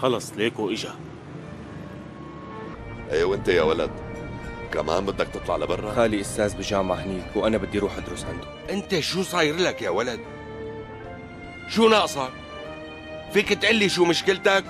خلص ليكو اجا. ايه وانت يا ولد كمان بدك تطلع لبرا؟ خالي استاذ بالجامعة هنيك وانا بدي اروح ادرس عنده. انت شو صاير لك يا ولد؟ شو ناقصك؟ فيك تقلي شو مشكلتك؟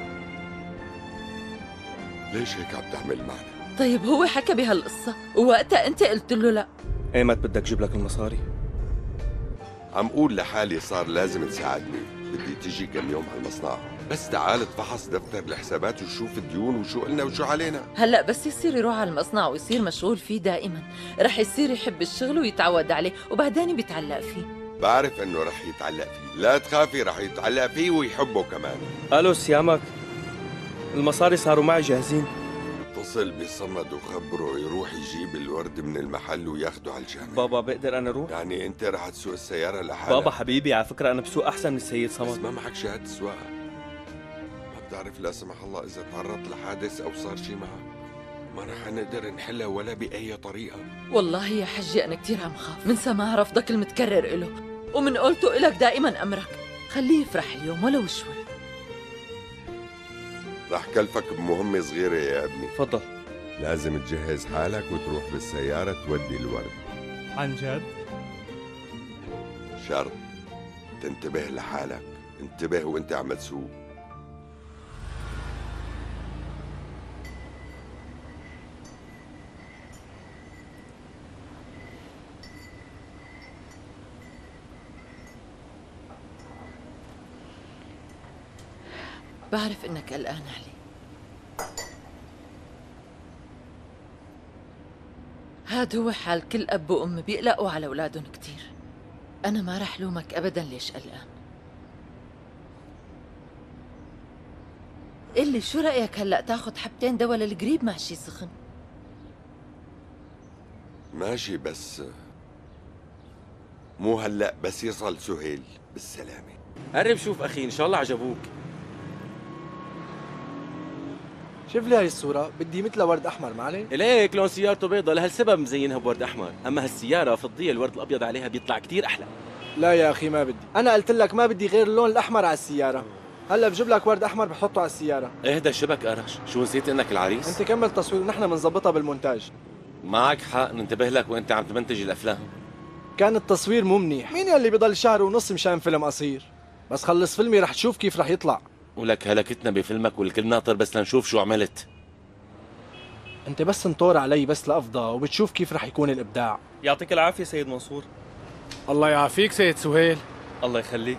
ليش هيك عم تعمل معنا؟ طيب هو حكى بهالقصة ووقتها انت قلت له لا. ايمت بدك جيب لك المصاري؟ عم قول لحالي صار لازم تساعدني، بدي تيجي كم يوم على المصنع، بس تعال تفحص دفتر الحسابات وشوف الديون وشو قلنا وشو علينا. هلا بس يصير يروح على المصنع ويصير مشغول فيه دائما، رح يصير يحب الشغل ويتعود عليه وبعدين بيتعلق فيه. بعرف انه رح يتعلق فيه، لا تخافي رح يتعلق فيه ويحبه كمان. الو سيامك، المصاري صاروا معي جاهزين. اتصل بصمد وخبره يروح يجيب الورد من المحل وياخده على الجامع. بابا بقدر انا اروح؟ يعني انت رح تسوق السيارة لحالك؟ بابا حبيبي على فكرة انا بسوق احسن من السيد بس صمد. ما معك شهادة سواقة، ما بتعرف لا سمح الله اذا تعرضت لحادث او صار شي معك ما رح نقدر نحلها ولا بأي طريقة. والله يا حجي أنا كتير عم خاف من سماع رفضك المتكرر إله ومن قولته إلك دائما أمرك. خليه يفرح اليوم ولو شوي. رح كلفك بمهمة صغيرة يا ابني. تفضل. لازم تجهز حالك وتروح بالسيارة تودي الورد. عن جد؟ شرط تنتبه لحالك، انتبه وانت عم تسوق. بعرف إنك قلقان علي. هاد هو حال كل أب وأم بيقلقوا على أولادهم كتير. أنا ما رح لومك أبداً ليش قلقان. قلي شو رأيك هلأ تاخد حبتين دواء للقريب مع شي سخن؟ ماشي بس مو هلأ، بس يصل سهيل بالسلامة. قرب شوف أخي إن شاء الله عجبوك. شوف لي هاي الصورة، بدي مثلها ورد أحمر ما عليه؟ إليك لون سيارته بيضة لهالسبب مزينها بورد أحمر، أما هالسيارة فضية الورد الأبيض عليها بيطلع كتير أحلى. لا يا أخي ما بدي، أنا قلت لك ما بدي غير اللون الأحمر على السيارة. هلا بجيب لك ورد أحمر بحطه على السيارة. اهدى الشبك قرش، شو نسيت إنك العريس؟ أنت كمل تصوير ونحن بنظبطها بالمونتاج. معك حق ننتبه لك وأنت عم تمنتج الأفلام. كان التصوير مو منيح، مين يلي بضل شهر ونص مشان فيلم قصير؟ بس خلص فيلمي رح تشوف كيف رح يطلع. ولك هلكتنا بفيلمك والكل ناطر بس لنشوف شو عملت. أنت بس انطور علي بس لأفضى وبتشوف كيف رح يكون الإبداع. يعطيك العافية سيد منصور. الله يعافيك سيد سهيل. الله يخليك.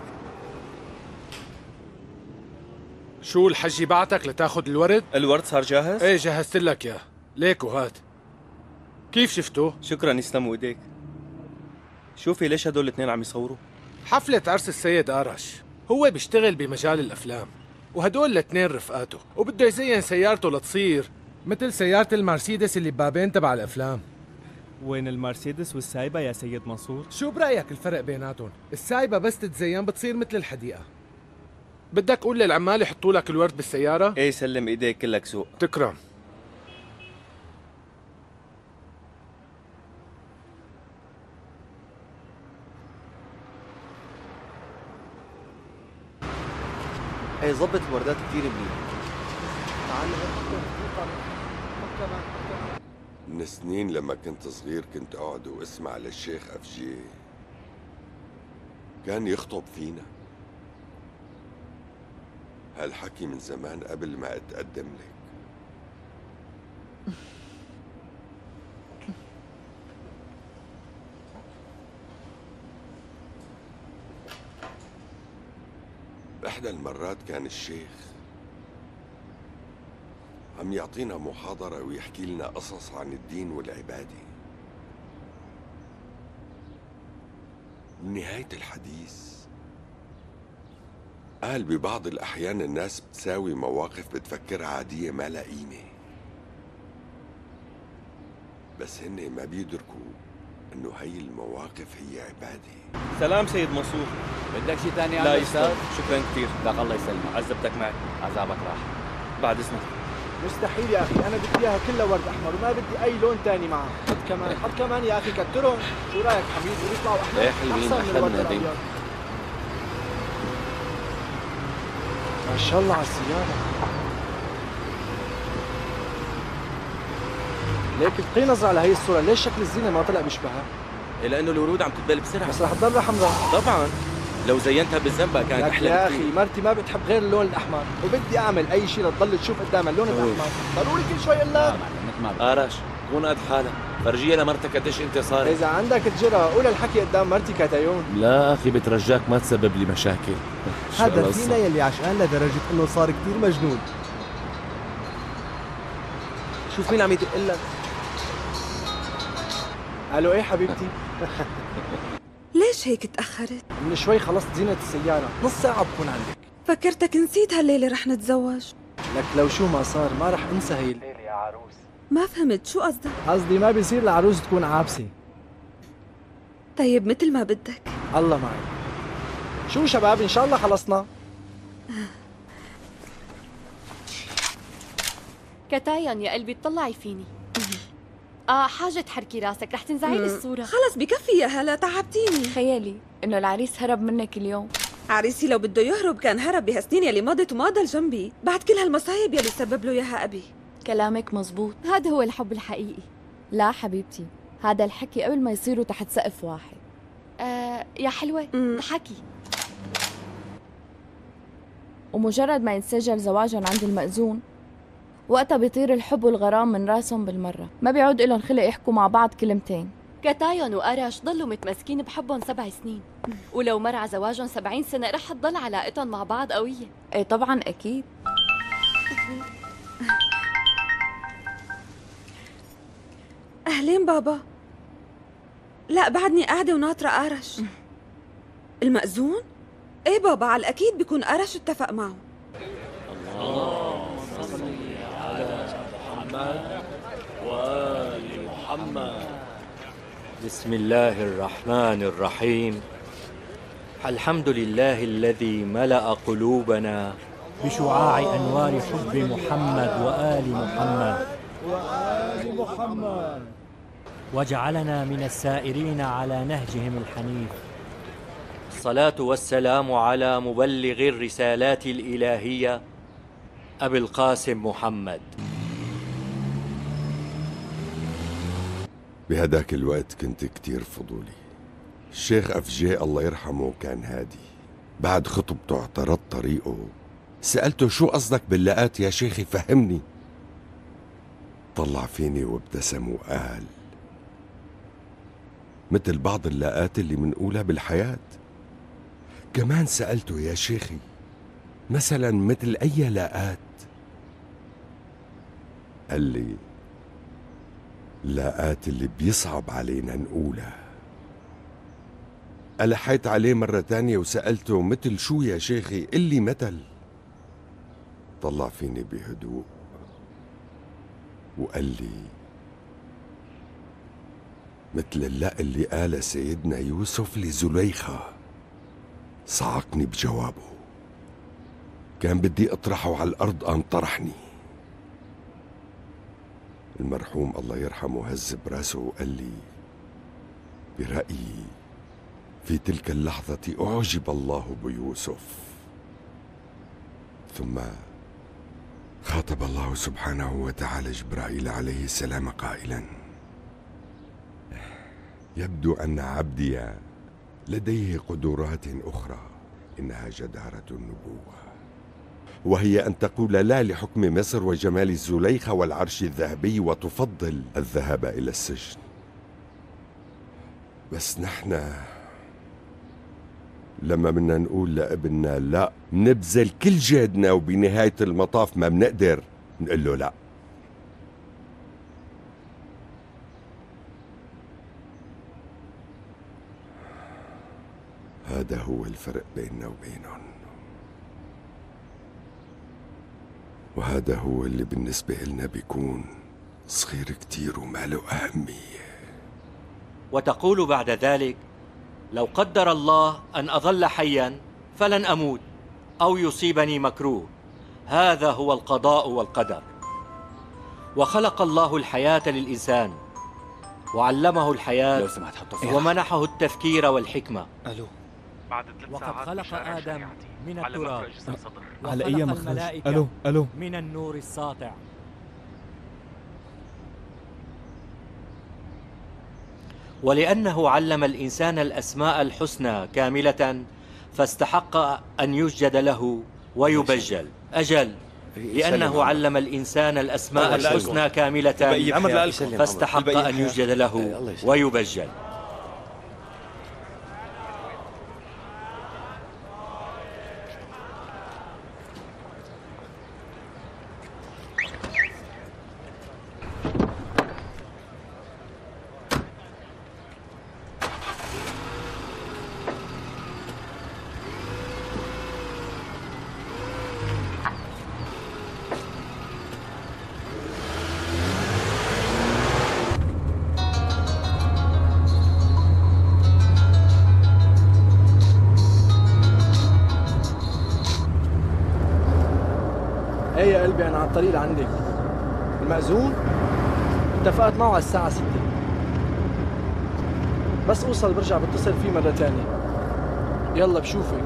شو الحجي بعتك لتاخد الورد؟ الورد صار جاهز؟ ايه جهزت لك اياه، ليكو هات. كيف شفتوه؟ شكرا يسلموا ايديك. شوفي ليش هدول الاثنين عم يصوروا؟ حفلة عرس السيد آرش، هو بيشتغل بمجال الأفلام وهدول الاثنين رفقاته، وبده يزين سيارته لتصير مثل سيارة المرسيدس اللي ببابين تبع الأفلام. وين المرسيدس والسايبة يا سيد منصور؟ شو برأيك الفرق بيناتهم؟ السايبة بس تتزين بتصير مثل الحديقة. بدك قول للعمال يحطوا لك الورد بالسيارة؟ ايه سلم ايديك كلك سوق. تكرم. ايه ظبط الوردات كثير منيح. من سنين لما كنت صغير كنت أقعد واسمع للشيخ أفجي كان يخطب فينا. هالحكي من زمان قبل ما أتقدم لك. بإحدى المرات كان الشيخ عم يعطينا محاضرة ويحكي لنا قصص عن الدين والعبادة. بنهاية الحديث قال ببعض الأحيان الناس بتساوي مواقف بتفكرها عادية ما لها قيمة، بس هن ما بيدركوا إنه هي المواقف هي عبادة. سلام سيد منصور. بدك شيء ثاني لا يستاهل، شكرا كثير. لك الله يسلمك. عذبتك معي. عذابك راح. بعد اذنك. مستحيل يا أخي، أنا بدي إياها كلها ورد أحمر وما بدي أي لون تاني معها. حط كمان حط كمان يا أخي كترهم. شو رأيك حبيبي؟ بيطلعوا أحلى. ايه حلوين أحلى من هذين. ما شاء الله على السيارة. ليك القي نظرة على هي الصورة، ليش شكل الزينة ما طلع بيشبهها؟ لانه الورود عم تتبل بسرعه. بس رح تضلها حمراء. طبعا لو زينتها بالزنبق كانت لك احلى يا بكثير. اخي مرتي ما بتحب غير اللون الاحمر، وبدي اعمل اي شيء لتضل تشوف قدامها اللون الاحمر. ضروري كل شوي الا آرش كون قد حالك، فرجيها لمرتك قديش انت صار. اذا عندك تجرأ قول الحكي قدام مرتي كتايون. لا اخي بترجاك ما تسبب لي مشاكل. هذا فينا يلي عشقان لدرجة انه صار كتير مجنون. شوف مين عم يدق لك. الو ايه حبيبتي؟ ليش هيك تأخرت؟ من شوي خلصت زينة السيارة، نص ساعة بكون عندك. فكرتك نسيت هالليلة رح نتزوج. لك لو شو ما صار ما رح انسى هي الليلة يا عروس. ما فهمت شو قصدك؟ قصدي ما بيصير العروس تكون عابسة. طيب مثل ما بدك. الله معي. شو شباب ان شاء الله خلصنا. كتايان يا قلبي اطلعي فيني. حاجة تحركي راسك رح تنزعي لي الصورة. خلص بكفي يا هلا تعبتيني. خيالي انه العريس هرب منك اليوم. عريسي لو بده يهرب كان هرب بهالسنين يلي مضت وما ضل جنبي بعد كل هالمصايب يلي سبب له اياها ابي. كلامك مزبوط، هذا هو الحب الحقيقي. لا حبيبتي، هذا الحكي قبل ما يصيروا تحت سقف واحد. يا حلوة ضحكي. ومجرد ما ينسجل زواجهم عند المأذون وقتها بيطير الحب والغرام من راسهم بالمرة، ما بيعود لهم خلق يحكوا مع بعض كلمتين. كتايون وأرش ضلوا متمسكين بحبهم 7 سنين، ولو مر على زواجهم 70 سنة رح تضل علاقتهم مع بعض قوية. ايه طبعا أكيد. أهلين بابا. لا بعدني قاعدة وناطرة أرش. المأذون؟ ايه بابا على الأكيد بيكون أرش اتفق معه. اللهم صل على محمد وآل محمد. بسم الله الرحمن الرحيم. الحمد لله الذي ملأ قلوبنا بشعاع أنوار حب محمد وآل محمد وجعلنا من السائرين على نهجهم الحنيف. الصلاة والسلام على مبلغ الرسالات الإلهية أبي القاسم محمد. بهداك الوقت كنت كتير فضولي. الشيخ أفجي الله يرحمه كان هادي. بعد خطبته اعترضت طريقه، سألته شو قصدك باللقات يا شيخي فهمني. طلع فيني وابتسم وقال مثل بعض اللقات اللي منقولها بالحياة. كمان سألته يا شيخي مثلا مثل أي لقات؟ قال لي لاقات اللي بيصعب علينا نقولها. ألحيت عليه مرة تانية وسألته مثل شو يا شيخي؟ قل لي مثل. طلع فيني بهدوء وقال لي مثل اللق اللي قال سيدنا يوسف لزليخة. صعقني بجوابه، كان بدي أطرحه على الأرض قام طرحني. المرحوم الله يرحمه هز براسه وقال لي برأيي في تلك اللحظة أعجب الله بيوسف. ثم خاطب الله سبحانه وتعالى جبرائيل عليه السلام قائلا يبدو أن عبدي لديه قدرات أخرى إنها جدارة النبوة، وهي أن تقول لا لحكم مصر وجمال الزليخة والعرش الذهبي وتفضل الذهاب إلى السجن. بس نحن لما بدنا نقول لابننا لا نبذل كل جهدنا وبنهاية المطاف ما بنقدر نقول له لا. هذا هو الفرق بيننا وبينهم، وهذا هو اللي بالنسبة لنا بيكون صغير كتير وما له أهمية. وتقول بعد ذلك لو قدر الله أن أظل حيا فلن أموت أو يصيبني مكروه، هذا هو القضاء والقدر. وخلق الله الحياة للإنسان وعلمه الحياة لو سمحت حطه فيها ومنحه التفكير والحكمة. ألو وقد خلق آدم من التراب على أي وخلق مخرج؟ الملائكة ألو من النور الساطع. ولأنه علم الإنسان الأسماء الحسنى كاملة فاستحق أن يسجد له ويبجل. أجل، لأنه علم الإنسان الأسماء الحسنى كاملة فاستحق أن يسجد له ويبجل. ايه يا قلبي، انا على الطريق لعندك. المأذون اتفقت معه على الساعة 6. بس اوصل برجع بتصل فيه مرة تانية. يلا بشوفك.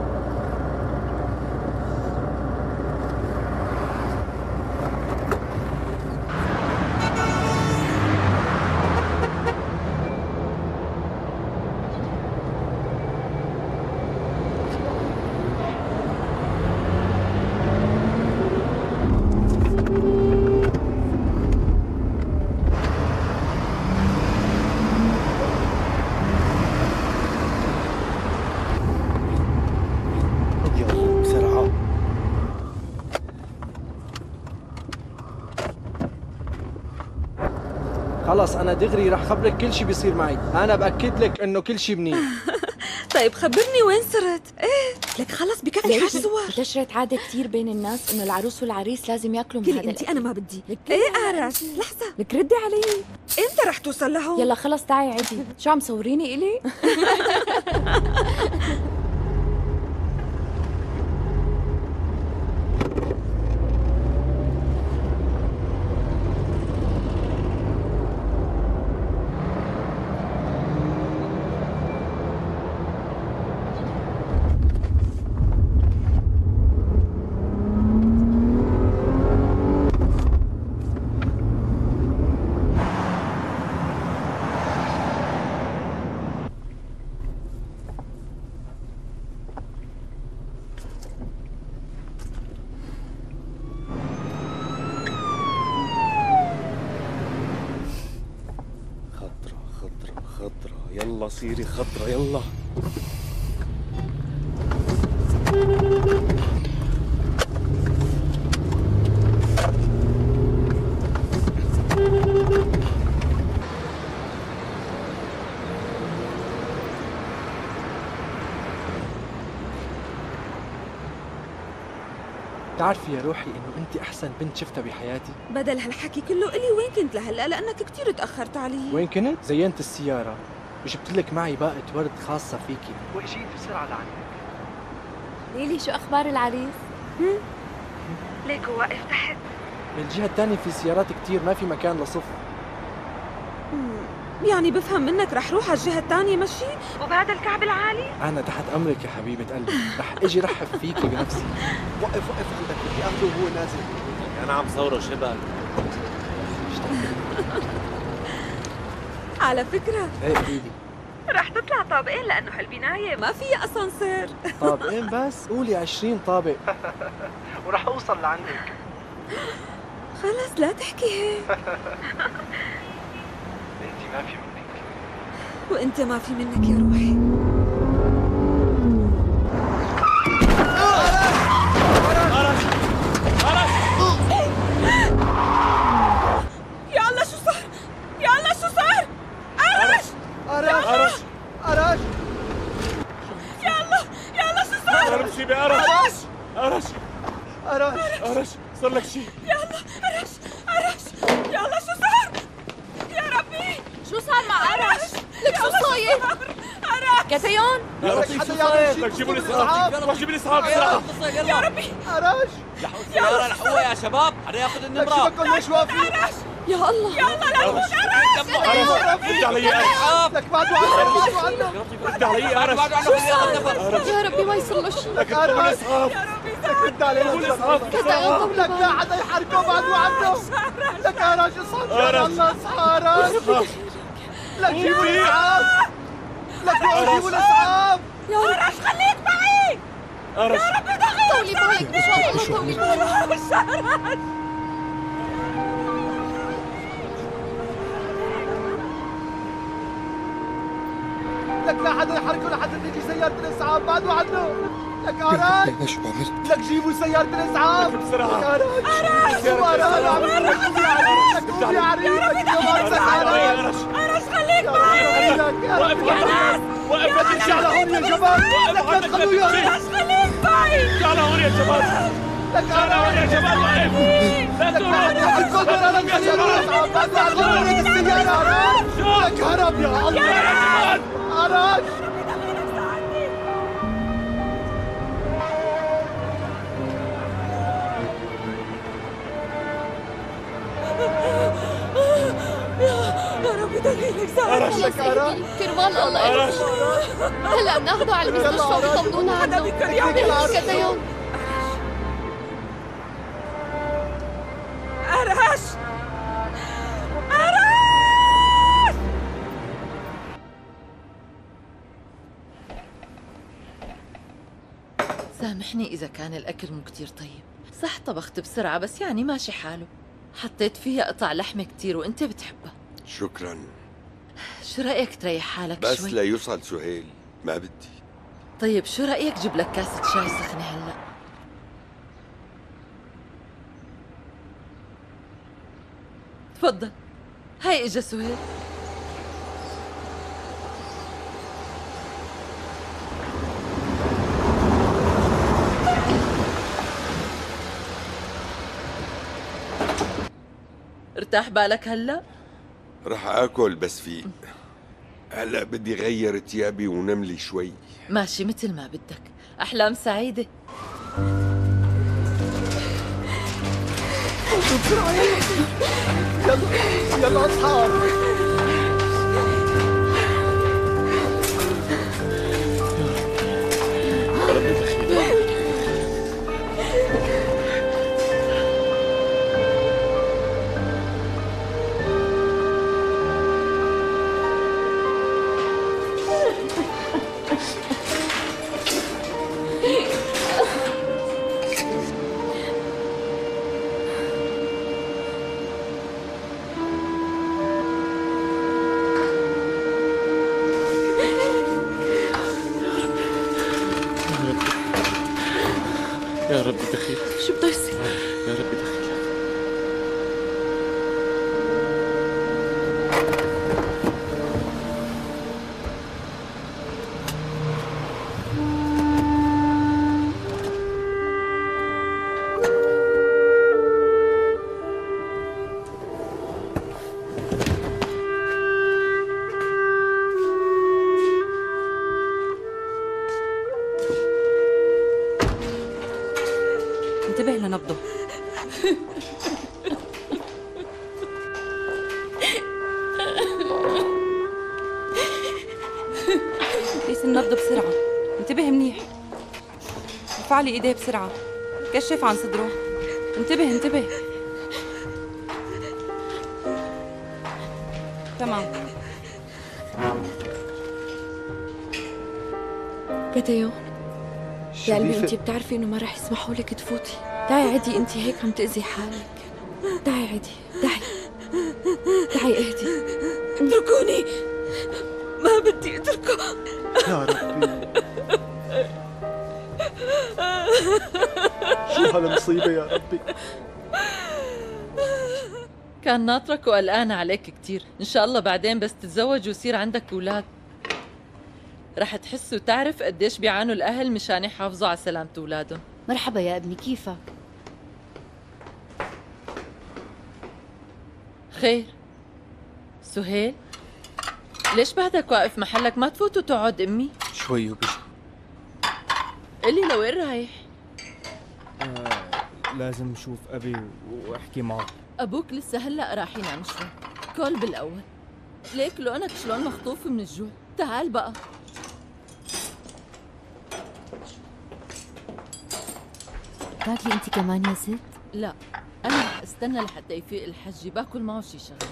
خلص انا دغري رح خبرك كل شي بيصير معي. انا باكد لك انه كل شي منيح. طيب خبرني وين صرت؟ ايه لك خلص بكفي حاج صور. انتشرت عادة كتير بين الناس انه العروس والعريس لازم ياكلوا من كلي هذا انتي، انا ما بدي. ايه أرش لحظة، لك ردي علي. امتى رح توصل لهون؟ يلا خلص تعي عدي. شو عم صوريني إلي؟ يلا صيري خضرة يلا. بتعرفي يا روحي انه انت احسن بنت شفتها بحياتي. بدل هالحكي كله قلي وين كنت لهلا، لانك كثير تاخرت علي. وين كنت؟ زينت السيارة وجبت لك معي باقة ورد خاصة فيكي واجيت بسرعة لعندك. ليلي شو اخبار العريس؟ ليك واقف تحت. بالجهة الثانية في سيارات كتير، ما في مكان لصف. يعني بفهم منك رح روح على الجهة الثانية مشي وبهذا الكعب العالي؟ أنا تحت أمرك يا حبيبة قلبي، رح أجي رحب فيكي بنفسي. وقف عندك، بدي أخذه وهو نازل. أنا عم صوره شبك. على فكرة إيه قولي. رح تطلع طابقين لأنه هالبناية ما فيها أسانسير. طابقين بس؟ قولي 20 طابق ورح أوصل لعندك. خلص لا تحكي هيك. انت ما في منك وانت ما في منك يا روحي. يا الله شو صار؟ يا الله شو صار؟ أرش يا الله شو صار؟ صار شي بأرش صار لك شي. يا الله أرش يا الله شو صار؟ يا ربي شو صار مع أرش؟ لك شو صاير؟ أرش كتيون يا لطيف شو صاير؟ لك جيبوا الإسعاف، يلا جيبوا الإسعاف بسرعة. يا ربي أرش لحقوا السيارة لحقوها يا شباب، حدا ياخذ لك النمرة. شبككم ليش واقفين؟ يا الله يلا لا تموت أرش. رد علي أرش. لك بعدوا عنه رد علي أرش. يا ربي ما يصير له شيء. لك أرش. لك رد علينا لك لا حدا يحركه بعدوا عنه. لك أرش اصحى يا الله اصحى أرش. لك جيبوا الإسعاف. لك جيبوا الإسعاف. يا أرش خليك معي. أرش. يا ربي دقيق. طولي بالك إن شاء الله طولي بالك. لك لا حدا يحركه لحتى تيجي سيارة الإسعاف بعدوا عنه. لك أرش. شو عملت؟ لك جيبوا سيارة الإسعاف. بسرعة. لك أرش. شو يا عريس. أرش خليك معي. وقف هون. وقف لك على هون يا جمال. لك تدخلوا يا أرش خليك معي. تعال هون يا جمال. لك تعال هون يا جمال وقف. لا تروح. لك هرب يا الله. أرش. يا ربي دقيقك ساعة. خلص اهدي كرمال الله إلك. هلا بناخده على المستشفى وبطمنونا عنه. كديون. أرش. سامحني إذا كان الأكل مو كتير طيب. صح طبخت بسرعة بس يعني ماشي حاله. حطيت فيها قطع لحمة كتير وانت بتحبها. شكرا. شو رأيك تريح حالك بس شوي؟ ليوصل سهيل ما بدي. طيب شو رأيك جيب لك كاسة شاي سخنة هلأ؟ تفضل. هاي إجا سهيل. ارتاح بالك هلأ؟ رح آكل بس فيق. هلا بدي غير تيابي ونملي شوي. ماشي مثل ما بدك. أحلام سعيدة. بسرعة يلا يلا أصحاب. يا رب دخيل. شو بده يصير؟ يا رب دخيل. انتبه لنبضه. قيس النبض بسرعة. انتبه منيح. ارفع لي ايديه بسرعة. كشف عن صدره. انتبه انتبه. تمام. كديون يا قلبي انتي بتعرفي انه ما رح يسمحوا لك تفوتي. تعي عدي، انتي هيك عم تأذي حالك. تعي عدي، تعي اهدي. اتركوني. ما بدي اتركه. يا ربي شو هالمصيبة يا ربي. كان ناطرك وقلقان عليك كتير. إن شاء الله بعدين بس تتزوج ويصير عندك أولاد رح تحس وتعرف قديش بيعانوا الأهل مشان يحافظوا على سلامة أولادهم. مرحبا يا ابني، كيفك؟ خير سهيل، ليش بعدك واقف محلك؟ ما تفوت وتقعد أمي؟ شوي وبجي. قلي لوين رايح؟ لازم اشوف ابي واحكي معه. أبوك لسه هلأ راح ينام شوي. كل بالأول. ليك لونك شلون مخطوف من الجوع. تعال بقى. تاكلي انت كمان يا ست؟ لا، أنا رح استنى لحتى يفيق الحجي باكل معه شي شغله.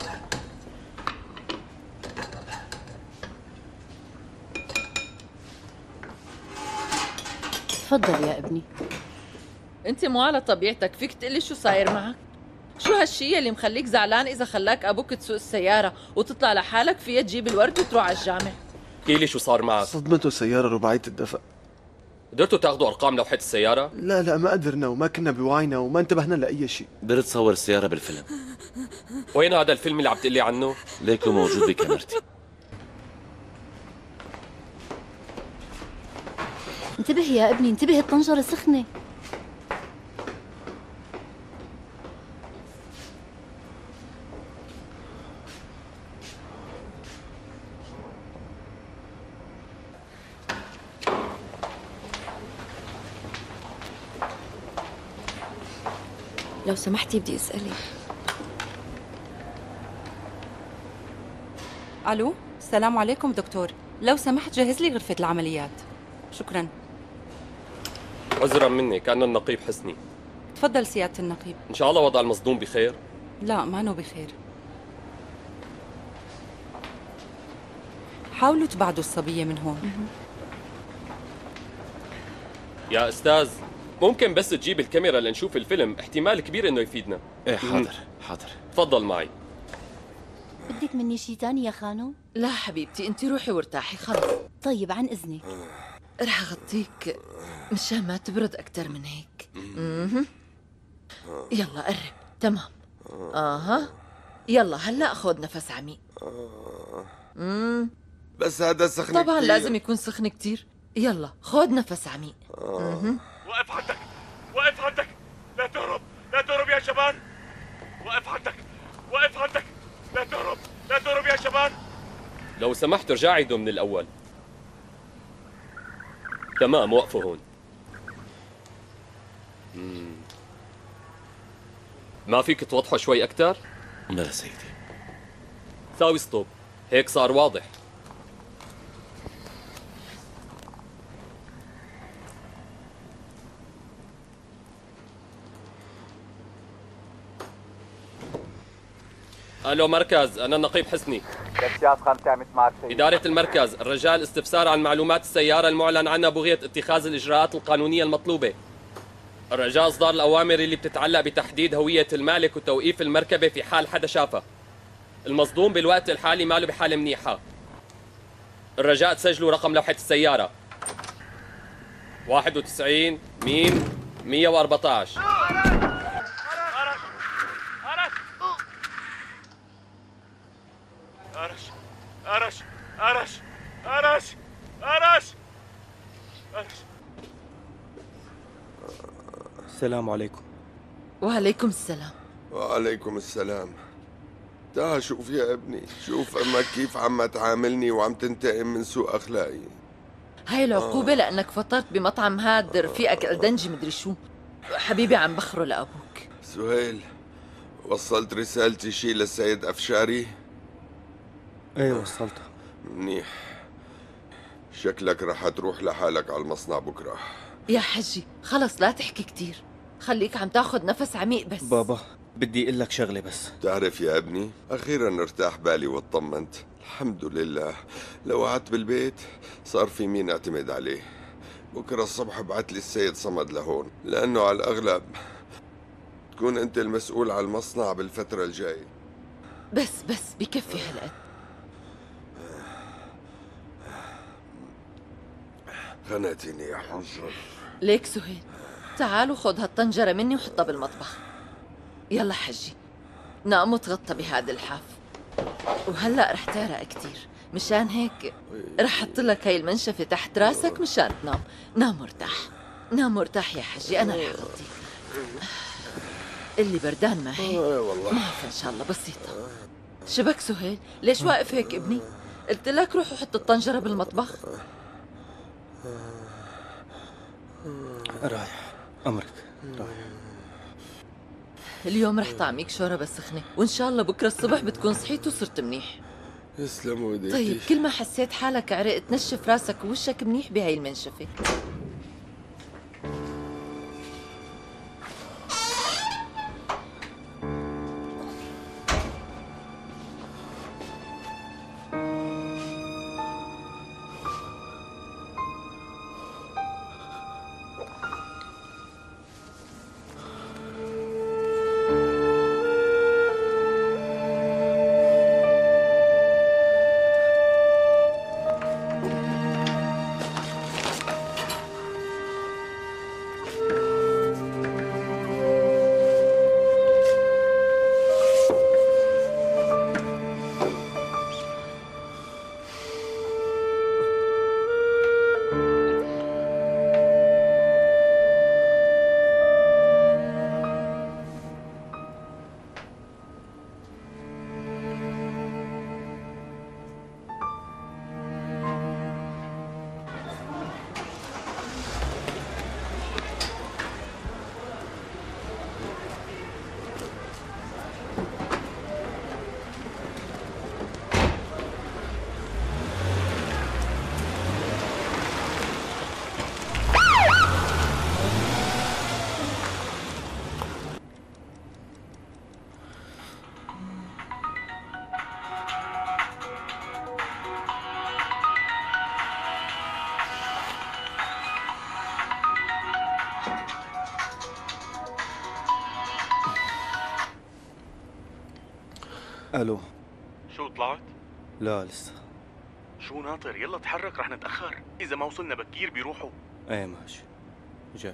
تفضل يا ابني. انت مو على طبيعتك، فيك تقلي شو صاير معك؟ شو هالشي اللي مخليك زعلان اذا خلاك ابوك تسوق السياره وتطلع لحالك فيها تجيب الورد وتروح على الجامع؟ احكي لي شو صار معك. صدمته سيارة رباعية الدفع. قدرتوا تاخذوا ارقام لوحة السيارة؟ لا ما قدرنا وما كنا بوعينا وما انتبهنا لأي شيء. قدرت تصور السيارة بالفيلم. وين هذا الفيلم اللي عم تقلي عنه؟ ليكو موجود بكاميرتي. انتبه يا ابني، انتبه، الطنجرة سخنة. لو سمحتي بدي اسألك. الو، السلام عليكم دكتور، لو سمحت جهز لي غرفة العمليات. شكرا. عذرا مني، كأنه النقيب حسني. تفضل سيادة النقيب. ان شاء الله وضع المصدوم بخير. لا، مانو بخير. حاولوا تبعدوا الصبية من هون. يا استاذ، ممكن بس تجيب الكاميرا لنشوف الفيلم، احتمال كبير انه يفيدنا. ايه حاضر حاضر. تفضل معي. بدك مني شي تاني يا خانو؟ لا حبيبتي، انت روحي وارتاحي خلص. طيب عن اذنك. رح اغطيك مشان ما تبرد اكتر من هيك. يلا قرب. تمام. يلا هلا خذ نفس عميق. بس هذا سخن طبعا كتير. لازم يكون سخن كتير. يلا خذ نفس عميق. وقف عندك، وقف عندك، لا تهرب، لا تهرب يا شبان. وقف عندك، وقف عندك، لا تهرب، لا تهرب يا شبان. لو سمحت ارجع عيدوا من الاول. تمام، وقفوا هون. ما فيك توضحوا شوي اكثر؟ لا سيدي. ساوي ستوب، هيك صار واضح. الو مركز، انا النقيب حسني. كشاف خان عم معك سيدي. إدارة المركز، الرجال استفسار عن معلومات السيارة المعلن عنها بغية اتخاذ الإجراءات القانونية المطلوبة. الرجاء إصدار الأوامر اللي بتتعلق بتحديد هوية المالك وتوقيف المركبة في حال حدا شافها. المصدوم بالوقت الحالي ماله بحالة منيحة. الرجاء تسجلوا رقم لوحة السيارة 91 ميم 114. أرش أرش أرش أرش أرش. السلام عليكم. وعليكم السلام. وعليكم السلام. تعال شوف يا ابني، شوف امك كيف عم تعاملني وعم تنتقم من سوء اخلاقي. هاي العقوبة لأنك فطرت بمطعم هاد رفيقك الدنجي مدري شو. حبيبي عم بخره لأبوك. سهيل، وصلت رسالتي شي للسيد أفشاري؟ ايه وصلتها. منيح. شكلك رح تروح لحالك على المصنع بكرة. يا حجي خلص لا تحكي كتير، خليك عم تاخد نفس عميق بس. بابا بدي اقول لك شغله بس. تعرف يا ابني، أخيرا ارتاح بالي واطمنت، الحمد لله. لو قعدت بالبيت صار في مين اعتمد عليه. بكرة الصبح بعت لي السيد صمد لهون، لأنه على الأغلب تكون أنت المسؤول على المصنع بالفترة الجاية. بس بكفي هالقد. خنقتني يا حجر. ليك سهيل، تعال وخذ هالطنجرة مني وحطها بالمطبخ. يلا حجي، نام وتغطى بهذا الحاف، وهلأ رح تعرق كتير، مشان هيك رح احط لك هاي المنشفة تحت راسك مشان تنام. نام مرتاح، نام مرتاح يا حجي، أنا رح أغطيك. اللي بردان ما هيك ما عارفة إن شاء الله بسيطة. شبك سهيل؟ ليش واقف هيك ابني؟ قلت لك روح وحط الطنجرة بالمطبخ. رايح، أمرك رايح. اليوم رح طعميك شوربة سخنة، وإن شاء الله بكرة الصبح بتكون صحيت وصرت منيح. يسلموا ايديك. طيب كل ما حسيت حالك عرقت نشف راسك ووشك منيح بهاي المنشفة. الو. شو طلعت؟ لا لسه. شو ناطر؟ يلا تحرك رح نتأخر، إذا ما وصلنا بكير بيروحوا. ايه ماشي جاي.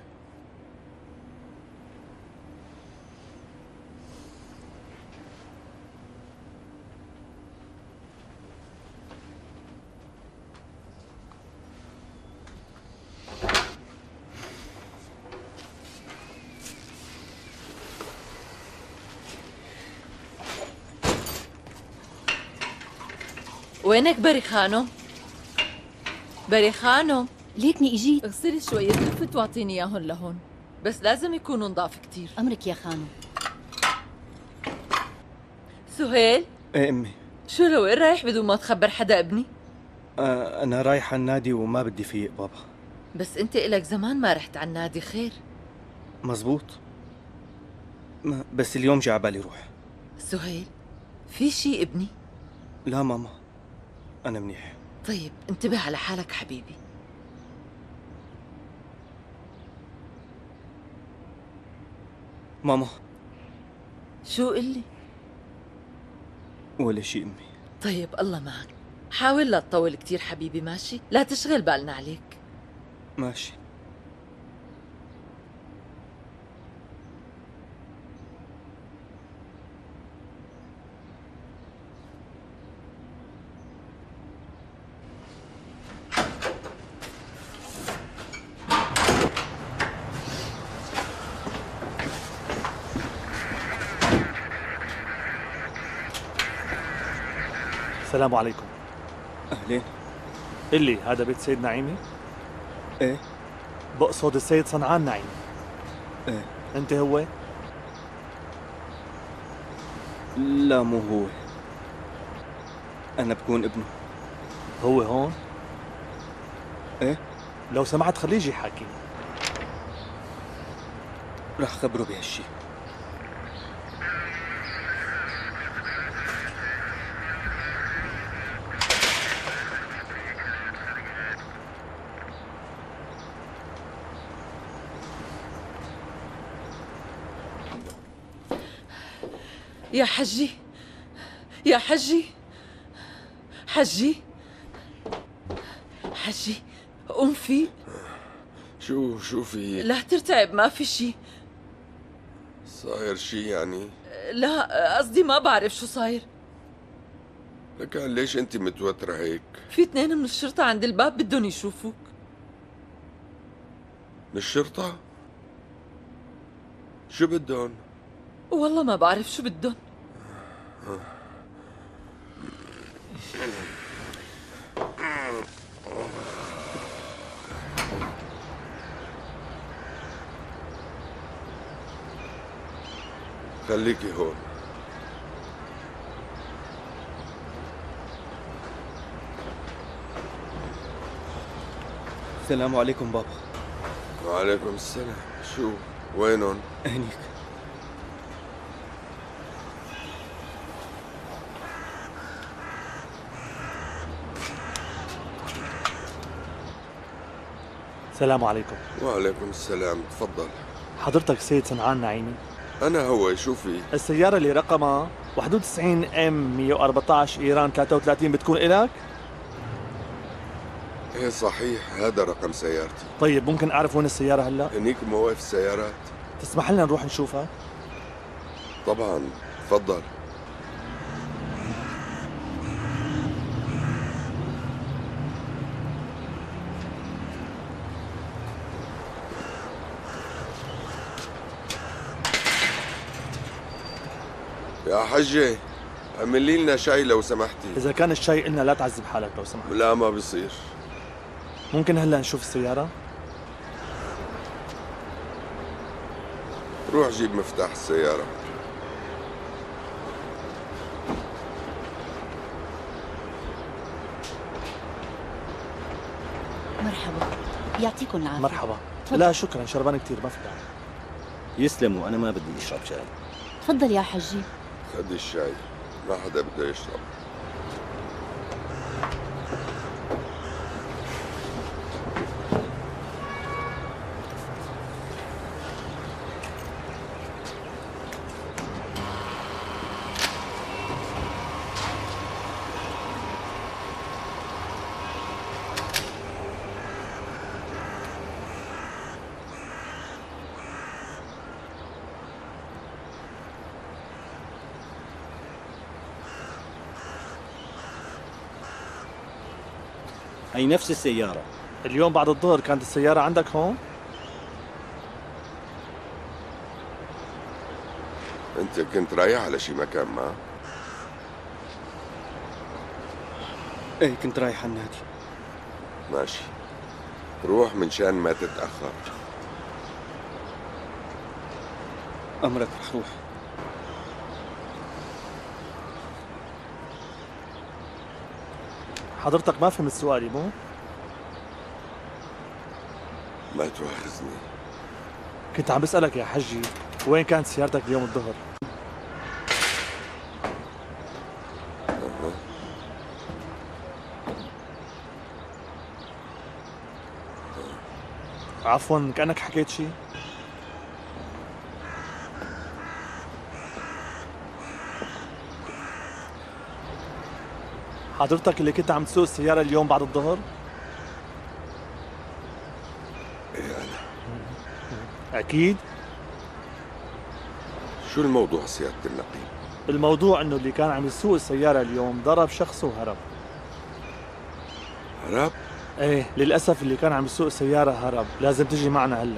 وينك بري خانم؟ بري خانم ليكني اجيت. اغسلي شوية لفت واعطيني اياهم لهون، بس لازم يكونوا نضاف كتير. امرك يا خانم. سهيل؟ ايه امي. شو لوين رايح بدون ما تخبر حدا ابني؟ انا رايح على النادي وما بدي فيق بابا. بس انت إلك زمان ما رحت على النادي. خير؟ مزبوط، بس اليوم جا عبالي روح. سهيل في شي ابني؟ لا ماما انا منيح. طيب انتبه على حالك حبيبي. ماما شو قلي؟ ولا شيء امي. طيب الله معك، حاول لا تطول كتير حبيبي ماشي؟ لا تشغل بالنا عليك. ماشي. السلام عليكم. اهلين. قل لي هذا بيت سيد نعيمي؟ ايه. بقصد السيد صنعان نعيمي. ايه. انت هو؟ لا مو هو، انا بكون ابنه. هو هون؟ ايه. لو سمحت خليه يجي يحاكي. رح خبره بهالشي. يا حجي يا حجي حجي حجي قوم فيق. شو في؟ لا ترتعب، ما في شي. صاير شي يعني؟ لا قصدي ما بعرف شو صاير. لكن ليش انت متوترة هيك؟ في 2 من الشرطة عند الباب بدهم يشوفوك. من الشرطة؟ شو بدهم؟ والله ما بعرف شو بدهم. خليكي هون. السلام عليكم بابا. وعليكم السلام. شو وينهم؟ هنيك. السلام عليكم. وعليكم السلام، تفضل. حضرتك السيد صنعان نعيمي؟ أنا هو، شو في؟ السيارة اللي رقمها 91 ام 114 ايران 33 بتكون إلك؟ ايه صحيح، هذا رقم سيارتي. طيب ممكن أعرف وين السيارة هلا؟ هنيك مواقف السيارات. تسمح لنا نروح نشوفها؟ طبعا، تفضل. يا حجة، اعملي لنا شاي لو سمحتي. إذا كان الشاي قلنا لا تعذب حالك لو سمحت. لا ما بصير. ممكن هلا نشوف السيارة؟ روح جيب مفتاح السيارة. مرحبا، يعطيكم العافية. مرحبا. لا شكرا، شربان كثير ما في داعي. يسلموا، أنا ما بدي أشرب شاي. تفضل يا حجي. خدي الشاي، ما حدا بده يشرب. هي نفس السيارة. اليوم بعد الظهر كانت السيارة عندك هون؟ انت كنت رايح على شي مكان ما؟ ايه كنت رايح على النادي. ماشي، روح من شان ما تتأخر. أمرك، رح روح. حضرتك ما فهمت سؤالي مو؟ ما تواخذني. كنت عم بسألك يا حجي وين كانت سيارتك اليوم الظهر؟ عفوا، كأنك حكيت شيء. حضرتك اللي كنت عم تسوق السيارة اليوم بعد الظهر؟ ايه أنا. أكيد؟ شو الموضوع سيادة النقيب؟ الموضوع إنه اللي كان عم يسوق السيارة اليوم ضرب شخص وهرب. هرب؟ ايه للأسف اللي كان عم يسوق السيارة هرب، لازم تجي معنا هلا.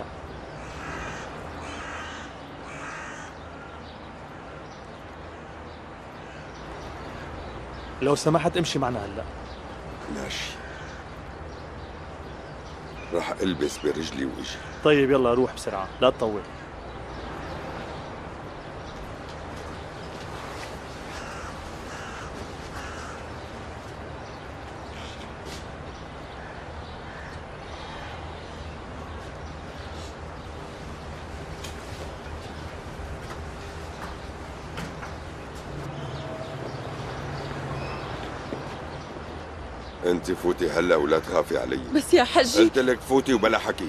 لو سمحت امشي معنا هلا. ماشي، راح البس برجلي واجي. طيب يلا روح بسرعة، لا تطول. انت فوتي هلا ولا تخافي علي. بس يا حجي، قلت لك فوتي وبلا حكي.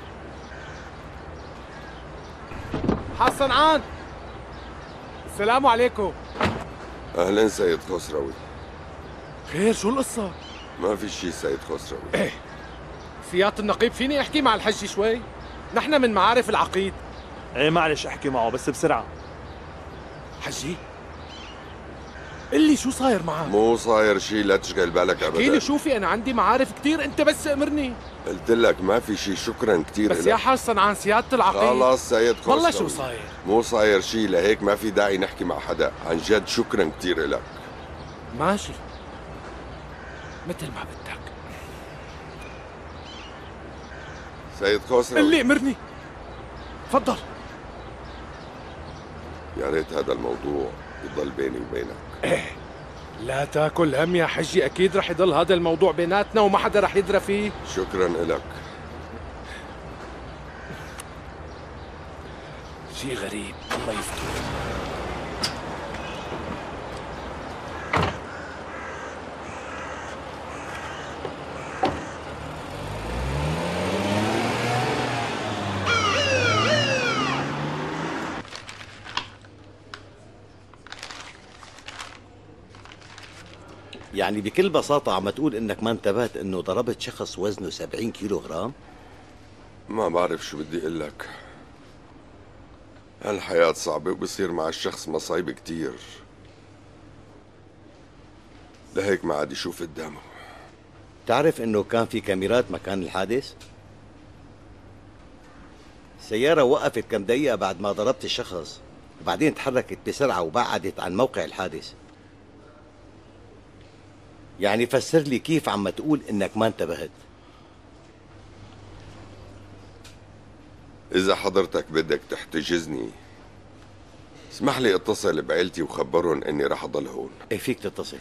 حاج صنعان، السلام عليكم. اهلا سيد خسروي. خير، شو القصة؟ ما في شي سيد خسروي. ايه سيادة النقيب، فيني احكي مع الحجي شوي؟ نحن من معارف العقيد. ايه معلش احكي معه بس بسرعة. حجي، قلي شو صاير معك؟ مو صاير شي، لا تشغل بالك ابدا. احكي لي، شوفي انا عندي معارف كثير، انت بس امرني. قلت لك ما في شي، شكرا كثير بس يا حاج صنعان، سيادة العقيد. خلاص سيد خسروي، والله شو صاير؟ مو صاير شي، لهيك ما في داعي نحكي مع حدا. عن جد شكرا كثير لك. ماشي، مثل ما بدك. سيد خسروي، اللي امرني، تفضل. يا ريت هذا الموضوع يضل بيني وبينك. لا تاكل هم يا حجي، اكيد رح يضل هذا الموضوع بيناتنا وما حدا رح يدرى فيه. شكرا لك. شي غريب، الله يستر. يعني بكل بساطة عم تقول انك ما انتبهت انه ضربت شخص وزنه 70 كيلو غرام؟ ما بعرف شو بدي اقول لك. هالحياة صعبة وبصير مع الشخص مصايب كتير، لهيك ما عاد يشوف قدامه. تعرف انه كان في كاميرات مكان الحادث؟ السيارة وقفت كم دقيقة بعد ما ضربت الشخص، وبعدين تحركت بسرعة وبعدت عن موقع الحادث. يعني فسر لي كيف عم تقول انك ما انتبهت. إذا حضرتك بدك تحتجزني، اسمح لي اتصل بعيلتي وخبرهم اني رح اضل هون. ايه فيك تتصل.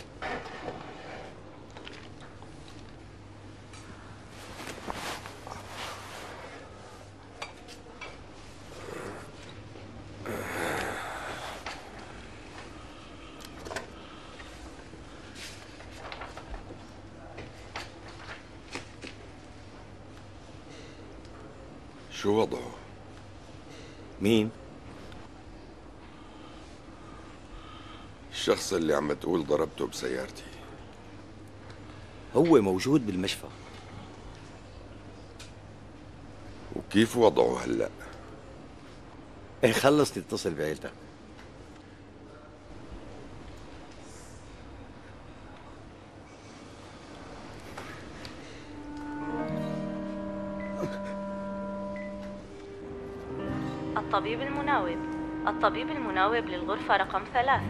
شو وضعه؟ مين؟ الشخص اللي عم تقول ضربته بسيارتي. هو موجود بالمشفى. وكيف وضعه هلأ؟ ايه خلص تتصل بعيلتك. الطبيب المناوب. الطبيب المناوب للغرفة رقم 3.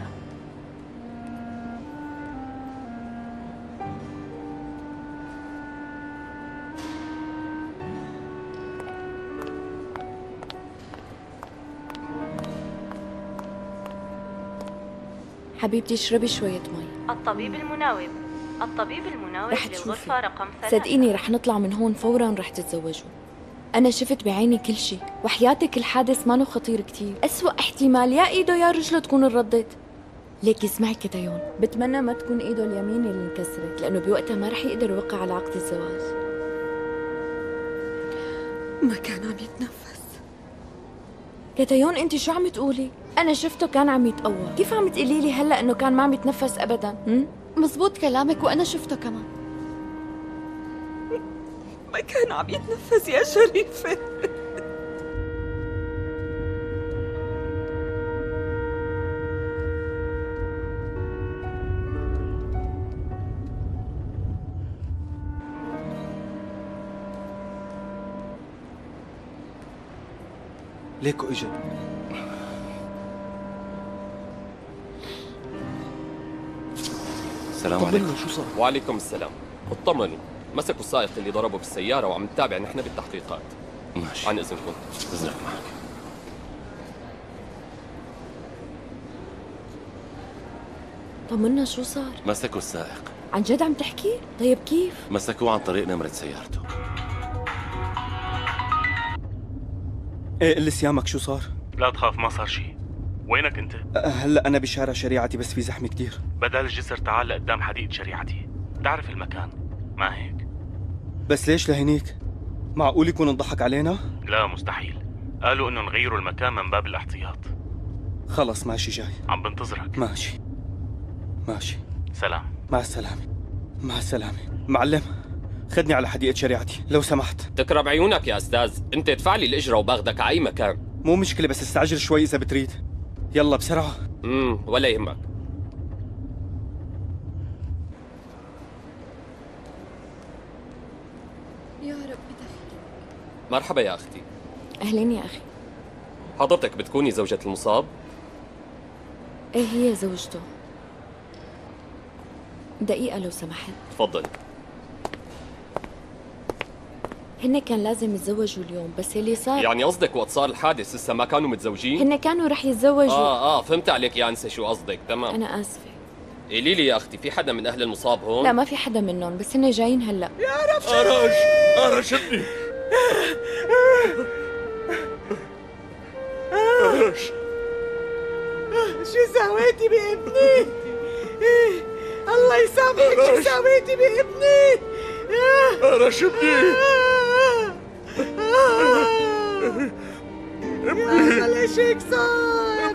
حبيبتي اشربي شوية مي. الطبيب المناوب. الطبيب المناوب رح للغرفة تشوفي. رقم 3. صدقيني رح نطلع من هون فورا رح تتزوجوا. أنا شفت بعيني كل شيء، وحياتك الحادث مانو خطير كتير، أسوأ احتمال يا إيده يا رجله تكون انردت. ليكي اسمعي كتايون، بتمنى ما تكون إيده اليمين اللي انكسرت، لأنه بوقتها ما رح يقدر يوقع على عقد الزواج. ما كان عم يتنفس. كتايون أنت شو عم تقولي؟ أنا شفته كان عم يتقوى، كيف عم تقولي لي هلأ إنه كان ما عم يتنفس أبدا؟ مزبوط كلامك وأنا شفته كمان. ما كان عم يتنفس يا شريفة. ليكو اجا. السلام عليكم. شو صار؟ وعليكم السلام. اطمنوا، مسكوا السائق اللي ضربه بالسيارة وعم نتابع نحن بالتحقيقات. ماشي. عن إذنكم. إذنك معك. طمنا شو صار؟ مسكوا السائق. عن جد عم تحكي؟ طيب كيف؟ مسكوه عن طريق نمرة سيارته. ايه قل لي سيامك شو صار؟ لا تخاف ما صار شيء. وينك انت؟ هلا انا بشارع شريعتي بس في زحمه كتير. بدل الجسر تعال لقدام حديقة شريعتي، تعرف المكان، ما هيك؟ بس ليش لهنيك؟ معقول يكون انضحك علينا؟ لا مستحيل، قالوا انه نغيروا المكان من باب الاحتياط. خلص ماشي جاي. عم بنتظرك. ماشي ماشي. سلام. مع السلامة. مع السلامة. معلم خدني على حديقة شريعتي لو سمحت. تكرب عيونك يا أستاذ، أنت ادفع لي الإجرة وباخدك على أي مكان. مو مشكلة بس استعجل شوي إذا بتريد. يلا بسرعة. ولا يهمك. يا رب دخل. مرحبا يا أختي. أهلين يا أخي. حضرتك بتكوني زوجة المصاب؟ إيه هي زوجته. دقيقة لو سمحت. تفضل. هن كان لازم يتزوجوا اليوم، بس اللي صار يعني قصدك وقت صار الحادث لسه ما كانوا متزوجين؟ هن كانوا رح يتزوجوا. فهمت عليك يا انسه شو قصدك. تمام. انا اسفه. قولي لي يا اختي، في حدا من اهل المصاب هون؟ لا ما في حدا منهم، بس هن جايين هلا. يا رب أرش ابني. أرش شو سويتي بابني؟ الله يسامحك، شو سويتي بابني؟ أرش ابني. يا ليش هيك صار؟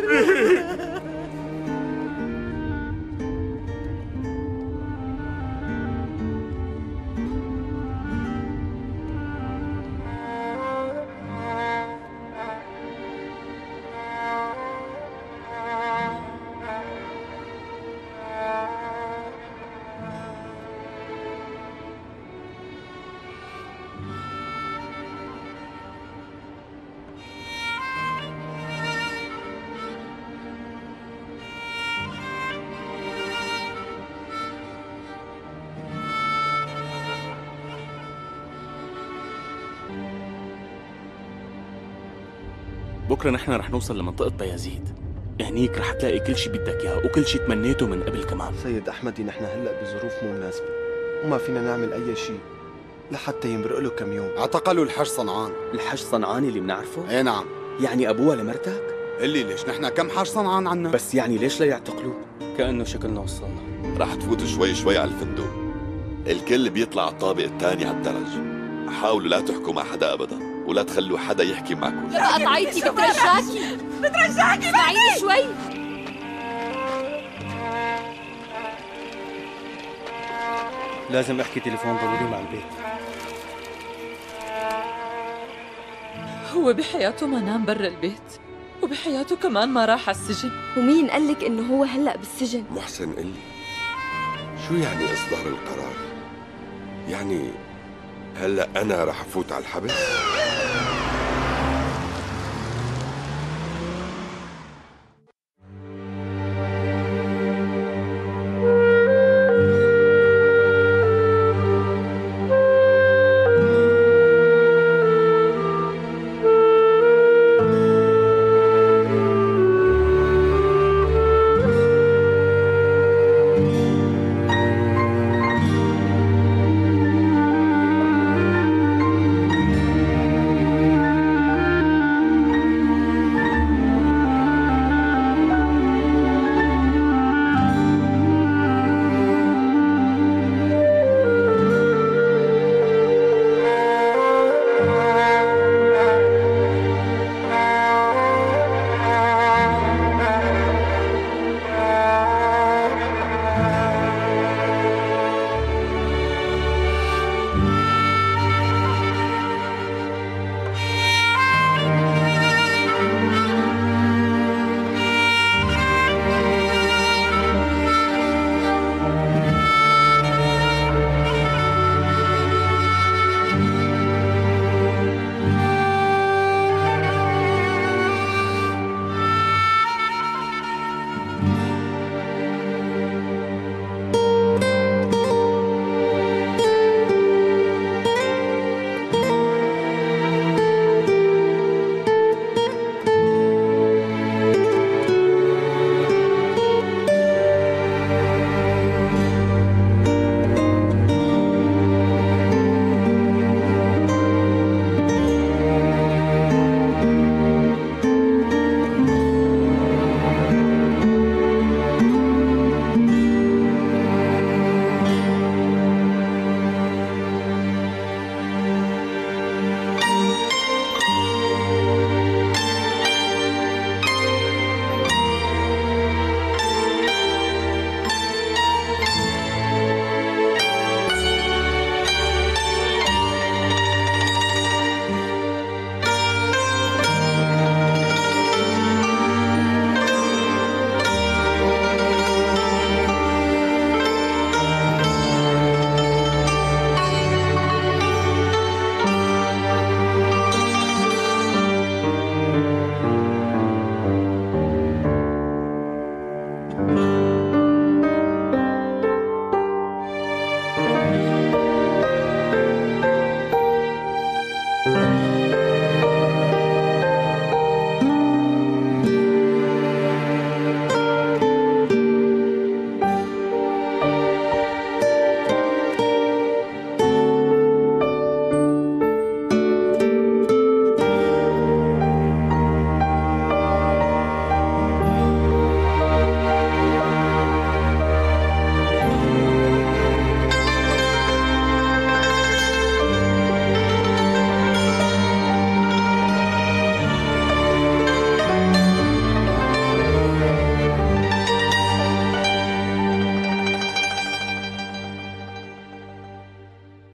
بكره نحن رح نوصل لمنطقة بايزيد، هنيك رح تلاقي كل شي بدك اياه وكل شي تمنيته من قبل كمان. سيد أحمدي، نحن هلأ بظروف مو مناسبة وما فينا نعمل أي شيء لحتى يمرق له كم يوم. اعتقلوا الحج صنعان. الحج صنعاني اللي بنعرفه؟ ايه نعم. يعني أبوها لمرتك؟ اللي ليش نحن كم حج صنعان عنا؟ بس يعني ليش لا يعتقلوه؟ كأنه شكلنا وصلنا. راح تفوتوا شوي شوي على الفندق، الكل بيطلع على الطابق الثاني على الدرج. حاولوا لا تحكوا مع حدا أبدا، ولا تخلوا حدا يحكي معكم. لا قطعيتي، بترجاكي اسمعيني شوي. لازم احكي تليفون ضروري مع البيت. هو بحياته ما نام برا البيت، وبحياته كمان ما راح على السجن. ومين قالك انه هو هلا بالسجن؟ محسن قل لي شو يعني إصدار القرار؟ يعني هلا أنا رح أفوت على الحبس؟